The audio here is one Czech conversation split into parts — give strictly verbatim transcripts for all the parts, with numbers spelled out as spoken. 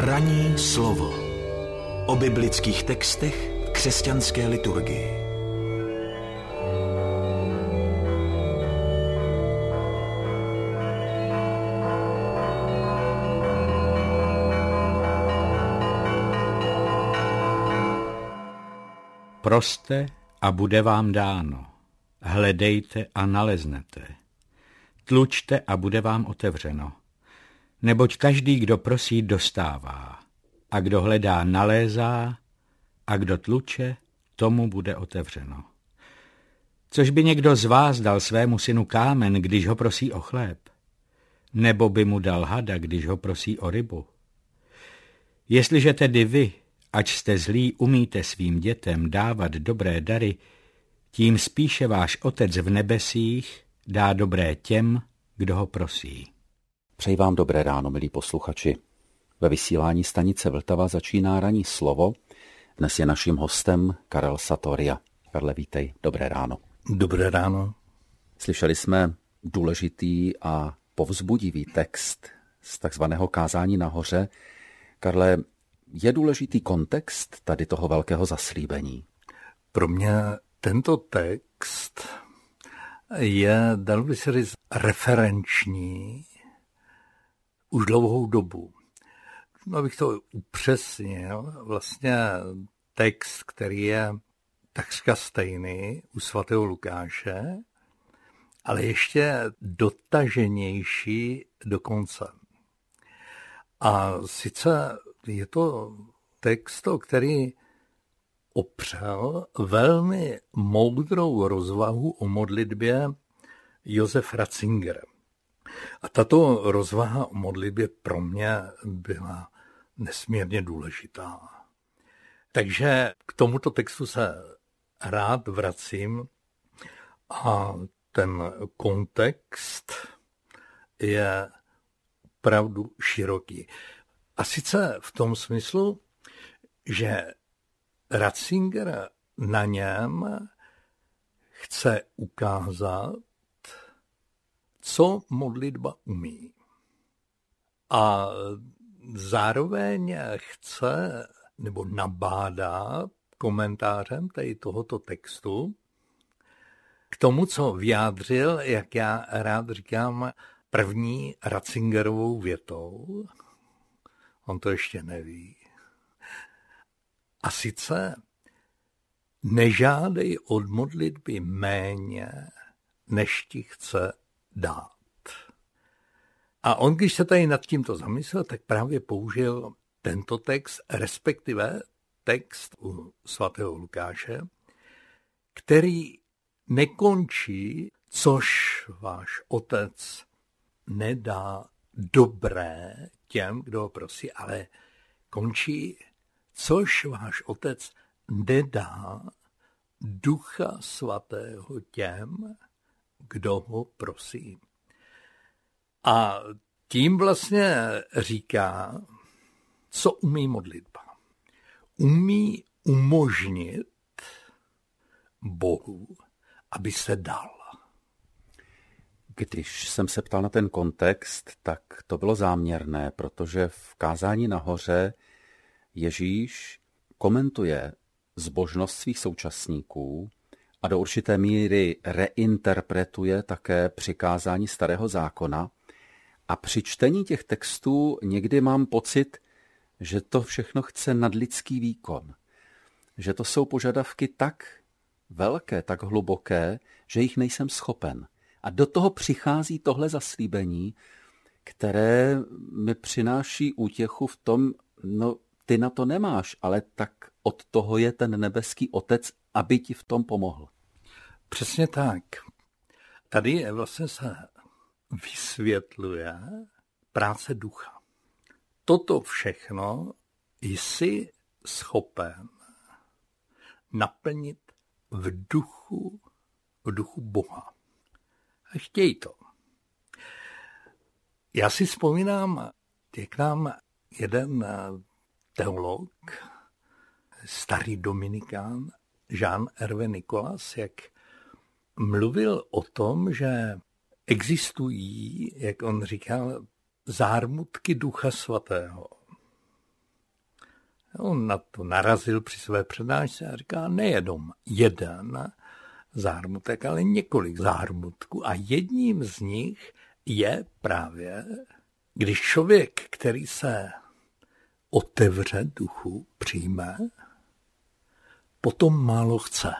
Ranní slovo o biblických textech v křesťanské liturgii. Proste a bude vám dáno. Hledejte a naleznete. Tlučte a bude vám otevřeno. Neboť každý, kdo prosí, dostává. A kdo hledá, nalézá. A kdo tluče, tomu bude otevřeno. Což by někdo z vás dal svému synu kámen, když ho prosí o chléb? Nebo by mu dal hada, když ho prosí o rybu? Jestliže tedy vy, ač jste zlí, umíte svým dětem dávat dobré dary, tím spíše váš Otec v nebesích dá dobré těm, kdo ho prosí. Přeji vám dobré ráno, milí posluchači. Ve vysílání stanice Vltava začíná ranní slovo. Dnes je naším hostem Karel Satoria. Karle, vítej, dobré ráno. Dobré ráno. Slyšeli jsme důležitý a povzbudivý text z takzvaného kázání nahoře. Karle, je důležitý kontext tady toho velkého zaslíbení? Pro mě tento text je, dalo by se říct, referenční už dlouhou dobu. No, abych to upřesnil, vlastně text, který je takřka stejný u svatého Lukáše, ale ještě dotaženější dokonce. A sice je to text, který opřel velmi moudrou rozvahu o modlitbě Josef Ratzinger. A tato rozvaha o modlitbě pro mě byla nesmírně důležitá. Takže k tomuto textu se rád vracím a ten kontext je opravdu široký. A sice v tom smyslu, že Ratzinger na něm chce ukázat, co modlitba umí. A zároveň chce nebo nabádá komentářem tady tohoto textu k tomu, co vyjádřil, jak já rád říkám, první Ratzingerovou větou. On to ještě neví. A sice nežádej od modlitby méně, než ti chce dát. A on, když se tady nad tímto zamyslel, tak právě použil tento text, respektive text u svatého Lukáše, který nekončí, což váš Otec nedá dobré těm, kdo ho prosí, ale končí, což váš Otec nedá Ducha Svatého těm, kdo ho prosí. A tím vlastně říká, co umí modlitba. Umí umožnit Bohu, aby se dal. Když jsem se ptal na ten kontext, tak to bylo záměrné, protože v kázání nahoře Ježíš komentuje zbožnost svých současníků a do určité míry reinterpretuje také přikázání Starého zákona. A při čtení těch textů někdy mám pocit, že to všechno chce nadlidský výkon. Že to jsou požadavky tak velké, tak hluboké, že jich nejsem schopen. A do toho přichází tohle zaslíbení, které mi přináší útěchu v tom, no ty na to nemáš, ale tak od toho je ten nebeský Otec, aby ti v tom pomohl. Přesně tak. Tady vlastně se vysvětluje práce ducha. Toto všechno jsi schopen naplnit v duchu, v duchu Boha. A chtěj to. Já si vzpomínám, jak nám jeden teolog, starý dominikán, Jean-Hervé Nicolas, jak mluvil o tom, že existují, jak on říkal, zármutky Ducha Svatého. On na to narazil při své přednášce a říká, nejenom jeden zármutek, ale několik zármutků. A jedním z nich je právě, když člověk, který se otevře duchu, přijme, potom málo chce.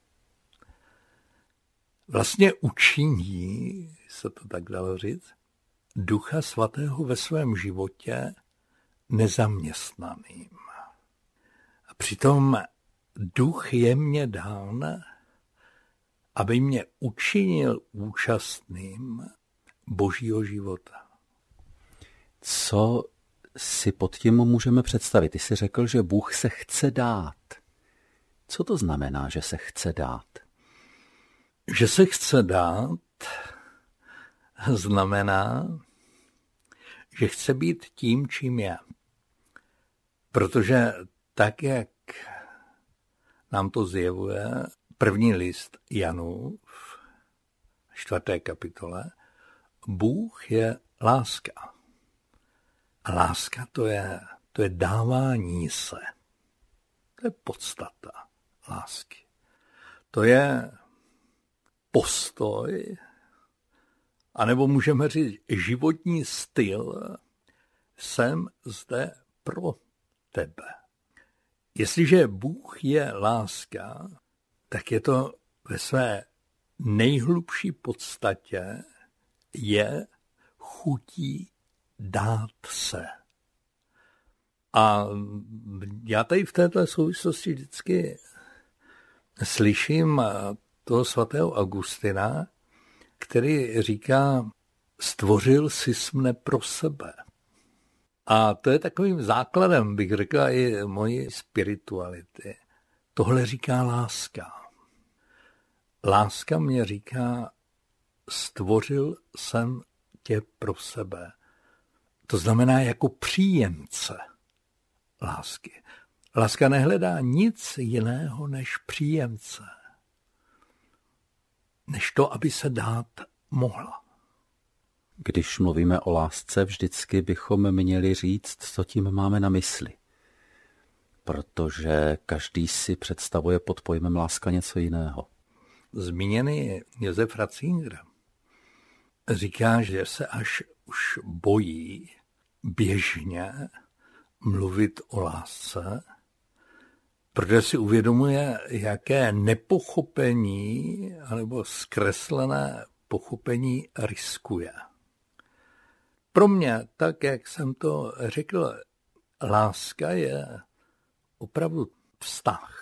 Vlastně učiní, se to tak dalo říct, Ducha Svatého ve svém životě nezaměstnaným. A přitom duch je mně dán, aby mě učinil účastným božího života. Co si pod tím můžeme představit? Ty jsi řekl, že Bůh se chce dát. Co to znamená, že se chce dát? Že se chce dát znamená, že chce být tím, čím je. Protože tak, jak nám to zjevuje první list Janův, čtvrté kapitole, Bůh je láska. A láska to je, to je dávání se. To je podstata lásky. To je postoj, anebo můžeme říct životní styl, jsem zde pro tebe. Jestliže Bůh je láska, tak je to ve své nejhlubší podstatě je chutí dát se. A já tady v této souvislosti vždycky slyším toho svatého Augustina, který říká, stvořil jsi mne pro sebe. A to je takovým základem, bych řekla, i mojí spirituality. Tohle říká láska. Láska mě říká, stvořil jsem tě pro sebe. To znamená jako příjemce lásky. Láska nehledá nic jiného než příjemce. Než to, aby se dát mohla. Když mluvíme o lásce, vždycky bychom měli říct, co tím máme na mysli. Protože každý si představuje pod pojmem láska něco jiného. Zmíněný Josef Ratzinger říká, že se až už bojí běžně mluvit o lásce, protože si uvědomuje, jaké nepochopení anebo zkreslené pochopení riskuje. Pro mě, tak jak jsem to řekl, láska je opravdu vztah.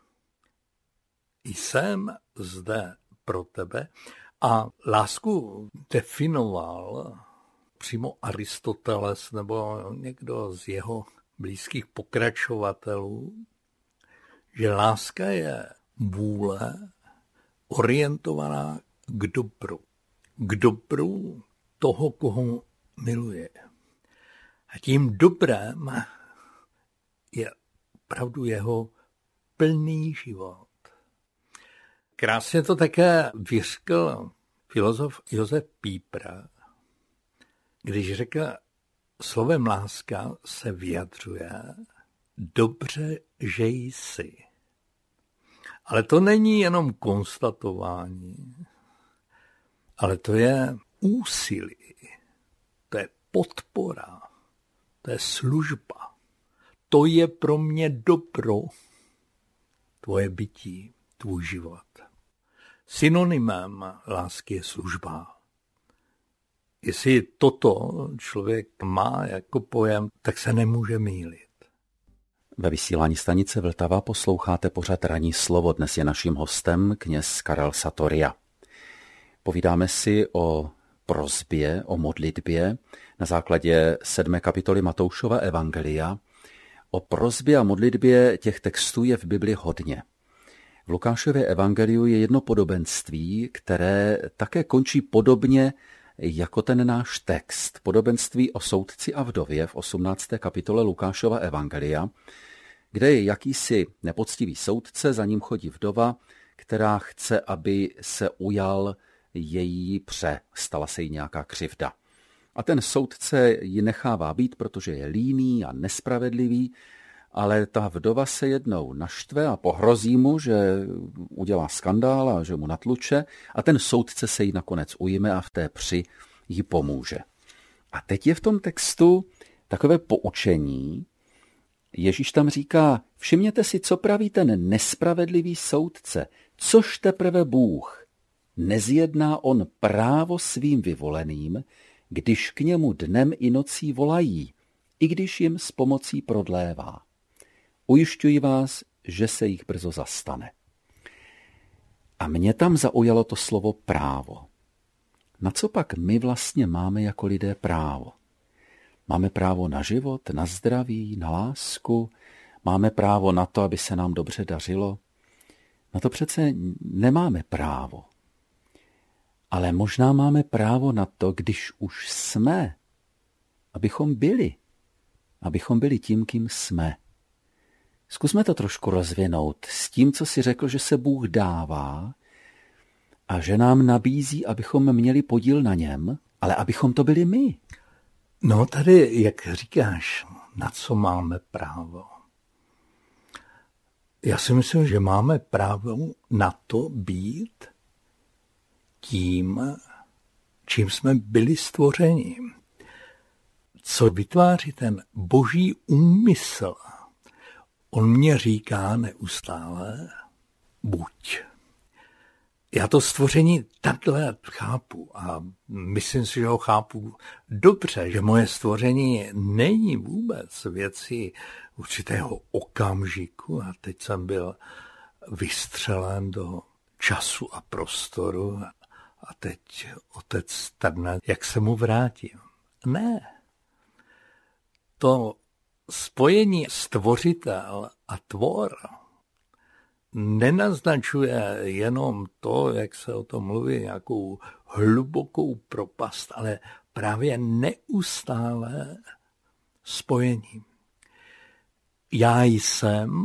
Jsem zde pro tebe a lásku definoval přímo Aristoteles nebo někdo z jeho blízkých pokračovatelů, že láska je vůle orientovaná k dobru. K dobru toho, koho miluje. A tím dobrem je opravdu jeho plný život. Krásně to také vyřkl filozof Josef Pípra, když řekl, slovem láska se vyjadřuje dobře, že jsi. Ale to není jenom konstatování, ale to je úsilí, to je podpora, to je služba. To je pro mě dobro, tvoje bytí, tvůj život. Synonymem lásky je služba. Jestli toto člověk má jako pojem, tak se nemůže mýlit. Ve vysílání stanice Vltava posloucháte pořad Ranní slovo. Dnes je naším hostem kněz Karel Satoria. Povídáme si o prosbě, o modlitbě na základě sedmé kapitoly Matoušova evangelia. O prosbě a modlitbě těch textů je v Bibli hodně. V Lukášově evangeliu je jedno podobenství, které také končí podobně jako ten náš text. Podobenství o soudci a vdově v osmnácté kapitole Lukášova evangelia, kde je jakýsi nepoctivý soudce, za ním chodí vdova, která chce, aby se ujal její pře, stala se jí nějaká křivda. A ten soudce ji nechává být, protože je líný a nespravedlivý ale ta vdova se jednou naštve a pohrozí mu, že udělá skandál a že mu natluče a ten soudce se jí nakonec ujme a v té při jí pomůže. A teď je v tom textu takové poučení. Ježíš tam říká, všimněte si, co praví ten nespravedlivý soudce, což teprve Bůh. Nezjedná on právo svým vyvoleným, když k němu dnem i nocí volají, i když jim s pomocí prodlévá. Ujišťuji vás, že se jich brzo zastane. A mě tam zaujalo to slovo právo. Na co pak my vlastně máme jako lidé právo? Máme právo na život, na zdraví, na lásku, máme právo na to, aby se nám dobře dařilo. Na to přece nemáme právo. Ale možná máme právo na to, když už jsme, abychom byli. Abychom byli tím, kým jsme. Zkusme to trošku rozvinout s tím, co si řekl, že se Bůh dává a že nám nabízí, abychom měli podíl na něm, ale abychom to byli my. No tady, jak říkáš, na co máme právo? Já si myslím, že máme právo na to být tím, čím jsme byli stvořeni. Co vytváří ten boží úmysl? On mě říká neustále, buď. Já to stvoření takhle chápu a myslím si, že ho chápu dobře, že moje stvoření není vůbec věcí určitého okamžiku a teď jsem byl vystřelen do času a prostoru a teď otec strne, jak se mu vrátím. Ne. To spojení stvořitel a tvor nenaznačuje jenom to, jak se o tom mluví, nějakou hlubokou propast, ale právě neustále spojení. Já jsem,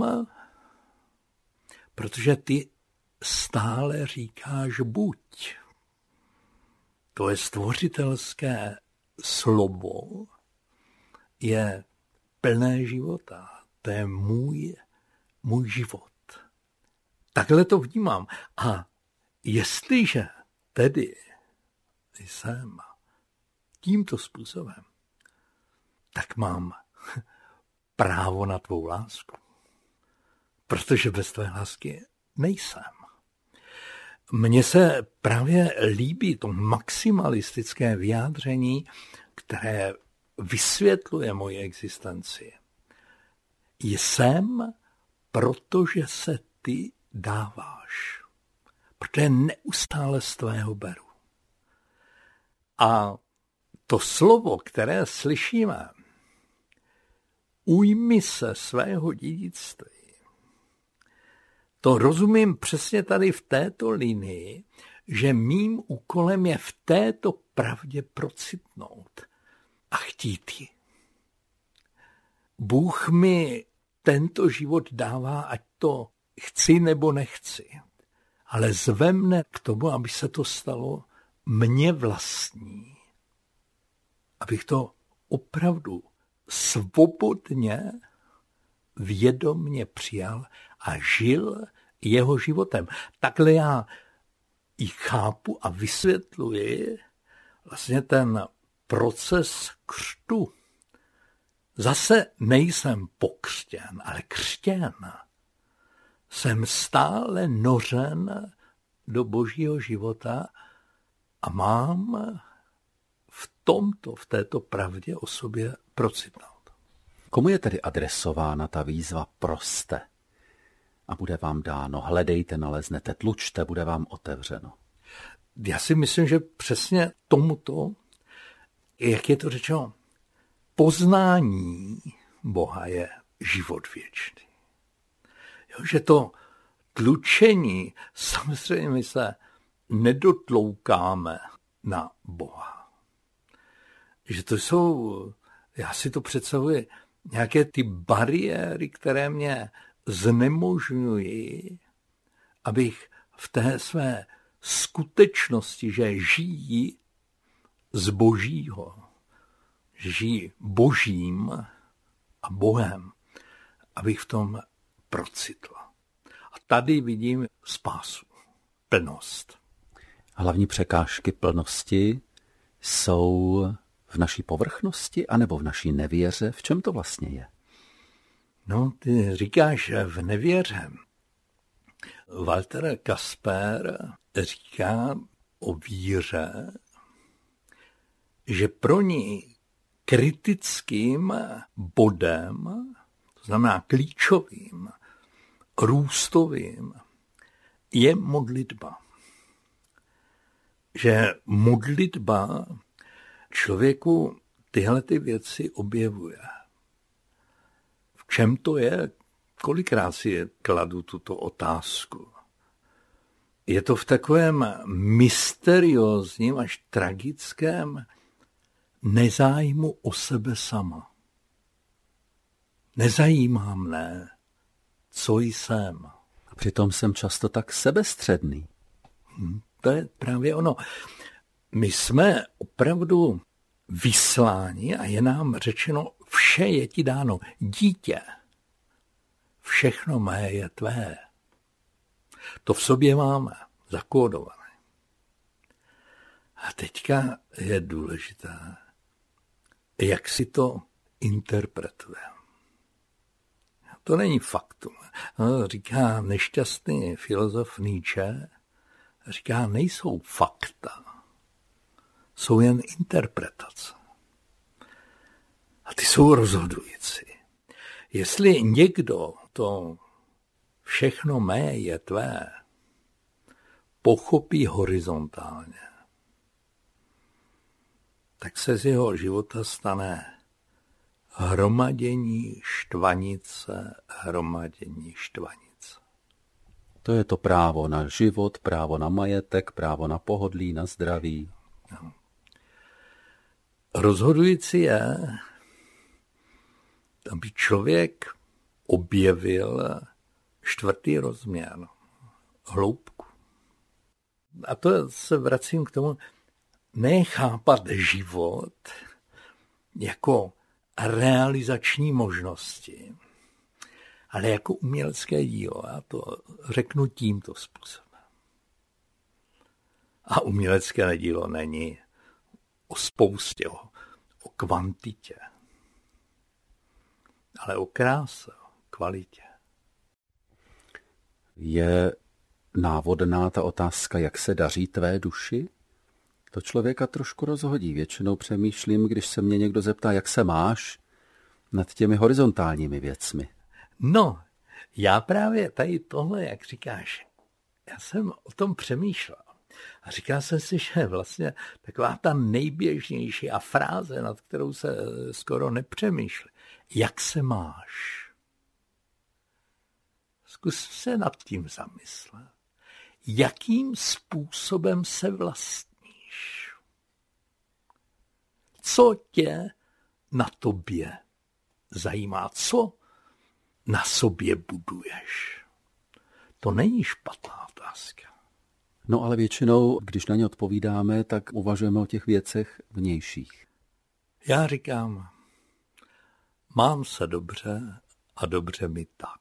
protože ty stále říkáš buď. To je stvořitelské slovo, je plné života. To je můj, můj život. Takhle to vnímám. A jestliže tedy jsem tímto způsobem, tak mám právo na tvou lásku. Protože bez tvé lásky nejsem. Mně se právě líbí to maximalistické vyjádření, které vysvětluje moji existenci. Jsem, protože se ty dáváš. Protože neustále z tvého beru. A to slovo, které slyšíme, ujmi se svého dědictví, to rozumím přesně tady v této linii, že mým úkolem je v této pravdě procitnout a chtít ji. Bůh mi tento život dává, ať to chci nebo nechci, ale zve mne k tomu, aby se to stalo mně vlastní. Abych to opravdu svobodně, vědomně přijal a žil jeho životem. Takhle já i chápu a vysvětluji vlastně ten proces křtu. Zase nejsem pokřtěn, ale křtěn. Jsem stále nořen do božího života a mám v tomto, v této pravdě o sobě procitnout. Komu je tedy adresována ta výzva proste? A bude vám dáno, hledejte, naleznete, tlučte, bude vám otevřeno. Já si myslím, že přesně tomuto, jak je to řečeno, poznání Boha je život věčný. Jo, že to tlučení, samozřejmě my se nedotloukáme na Boha. Že to jsou, já si to představuji, nějaké ty bariéry, které mě znemožňují, abych v té své skutečnosti, že žijí z božího, že žijí božím a Bohem, abych v tom procitl. A tady vidím spásu, plnost. Hlavní překážky plnosti jsou v naší povrchnosti anebo v naší nevěře? V čem to vlastně je? No, ty říkáš v nevěře. Walter Kasper říká o víře, že pro ní kritickým bodem, to znamená klíčovým, růstovým, je modlitba. Že modlitba člověku tyhle ty věci objevuje. V čem to je? Kolikrát si kladu tuto otázku. Je to v takovém mysteriózním až tragickém nezájmu o sebe sama. Nezajímá mne, co jsem. A přitom jsem často tak sebestředný. Hm, to je právě ono. My jsme opravdu vysláni a je nám řečeno, vše je ti dáno. Dítě, všechno mé je tvé. To v sobě máme zakódované. A teďka je důležité, jak si to interpretujeme. To není faktum. Říká nešťastný filozof Nietzsche, říká, nejsou fakta, jsou jen interpretace. A ty jsou rozhodující. Jestli někdo to všechno mé je tvé pochopí horizontálně, tak se z jeho života stane hromadění štvanice, hromadění štvanice. To je to právo na život, právo na majetek, právo na pohodlí, na zdraví. No. Rozhodující je, aby člověk objevil čtvrtý rozměr, hloubku. A to se vracím k tomu, nechápat život jako realizační možnosti, ale jako umělecké dílo. Já to řeknu tímto způsobem. A umělecké dílo není o spoustě, o, o kvantitě, ale o kráse, o kvalitě. Je návodná ta otázka, jak se daří tvé duši? To člověka trošku rozhodí. Většinou přemýšlím, když se mě někdo zeptá, jak se máš, nad těmi horizontálními věcmi. No, já právě tady tohle, jak říkáš, já jsem o tom přemýšlel. A říkal jsem si, že vlastně taková ta nejběžnější a fráze, nad kterou se skoro nepřemýšlí. Jak se máš? Zkus se nad tím zamyslet. Jakým způsobem se vlastníš? Co tě na tobě zajímá? Co na sobě buduješ? To není špatná otázka. No ale většinou, když na ně odpovídáme, tak uvažujeme o těch věcech vnějších. Já říkám, mám se dobře a dobře mi tak.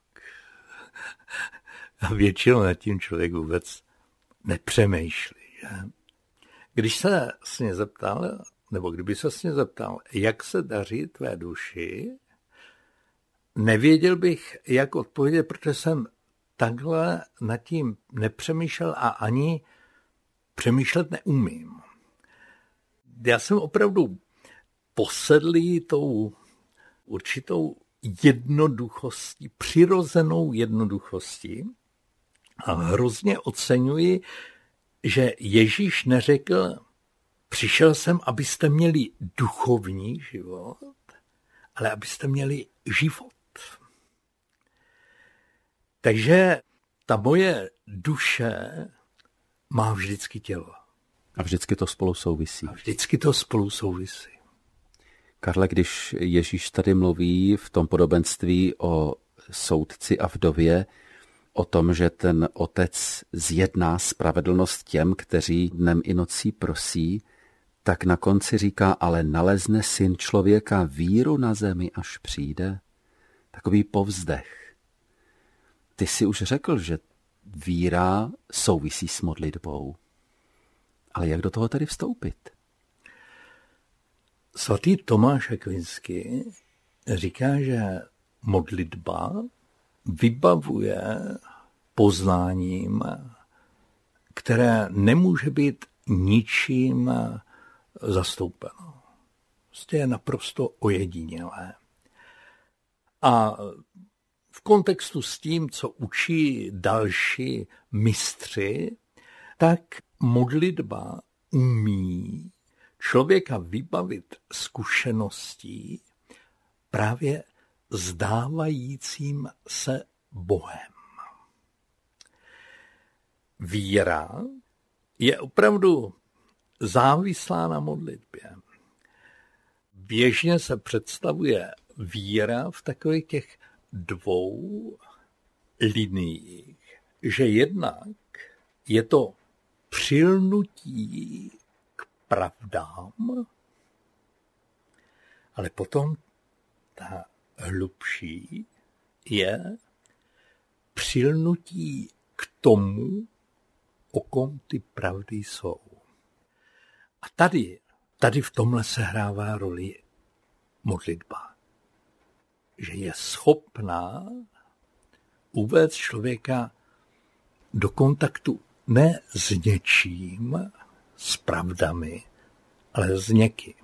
A většinou nad tím člověk vůbec nepřemýšlí. Že? Když se mě zeptal, nebo kdyby se mě zeptal, jak se daří tvé duši, nevěděl bych, jak odpovědět, protože jsem takhle nad tím nepřemýšlel a ani přemýšlet neumím. Já jsem opravdu posedlý tou určitou jednoduchostí, přirozenou jednoduchostí a hrozně oceňuji, že Ježíš neřekl, přišel jsem, abyste měli duchovní život, ale abyste měli život. Takže ta moje duše má vždycky tělo. A vždycky to spolu souvisí. A vždycky to spolu souvisí. Karle, když Ježíš tady mluví v tom podobenství o soudci a vdově, o tom, že ten otec zjedná spravedlnost těm, kteří dnem i nocí prosí, tak na konci říká, ale nalezne syn člověka víru na zemi, až přijde. takový povzdech. Ty jsi už řekl, že víra souvisí s modlitbou. Ale jak do toho tedy vstoupit? Svatý Tomáš Akvinský říká, že modlitba vybavuje poznáním, které nemůže být ničím zastoupeno. Prostě je naprosto ojedinělé. A v kontextu s tím, co učí další mistři, tak modlitba umí člověka vybavit zkušeností právě zdávajícím se Bohem. Víra je opravdu závislá na modlitbě. Běžně se představuje víra v takových těch dvou liniích, že jednak je to přilnutí k pravdám, ale potom ta hlubší je přilnutí k tomu, o kom ty pravdy jsou. A tady, tady v tomhle sehrává roli modlitba. Že je schopná uvést člověka do kontaktu ne s něčím, s pravdami, ale s někým.